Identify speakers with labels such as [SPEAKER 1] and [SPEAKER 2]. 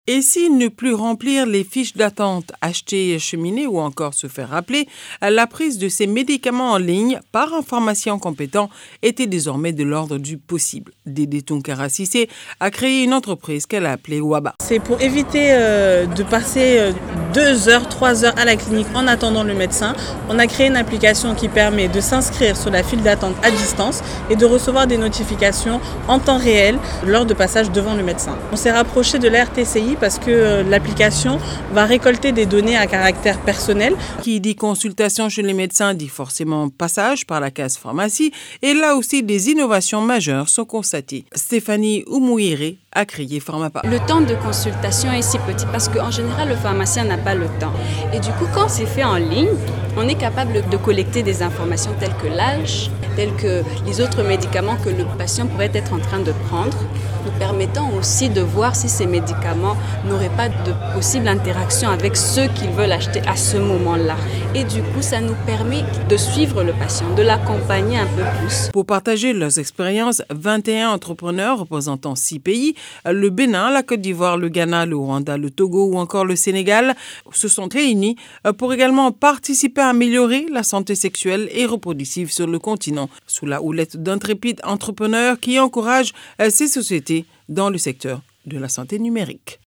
[SPEAKER 1] Et si ne plus remplir les fiches d'attente, acheter, cheminer ou encore se faire rappeler, la prise de ces médicaments en ligne par un pharmacien compétent était désormais de l'ordre du possible. Dédé Tunkara Cissé a créé une entreprise qu'elle a appelée Waba.
[SPEAKER 2] C'est pour éviter de passer 2 heures, 3 heures à la clinique en attendant le médecin. On a créé une application qui permet de s'inscrire sur la file d'attente à distance et de recevoir des notifications en temps réel lors de passage devant le médecin. On s'est rapproché de la RTCI parce que l'application va récolter des données à caractère personnel.
[SPEAKER 1] Qui dit consultation chez les médecins dit forcément passage par la case pharmacie et là aussi des innovations majeures sont constatées. Stéphanie Oumouiré a créé Pharmapa.
[SPEAKER 3] Le temps de consultation est si petit parce qu'en général le pharmacien n'a pas le temps. Et du coup quand c'est fait en ligne, on est capable de collecter des informations telles que l'âge, telles que les autres médicaments que le patient pourrait être en train de prendre, nous permettant aussi de voir si ces médicaments n'auraient pas de possible interaction avec ceux qu'ils veulent acheter à ce moment-là. Et du coup, ça nous permet de suivre le patient, de l'accompagner un peu plus.
[SPEAKER 1] Pour partager leurs expériences, 21 entrepreneurs représentant 6 pays, le Bénin, la Côte d'Ivoire, le Ghana, le Rwanda, le Togo ou encore le Sénégal, se sont réunis pour également participer à améliorer la santé sexuelle et reproductive sur le continent, sous la houlette d'intrépides entrepreneurs qui encouragent ces sociétés dans le secteur de la santé numérique.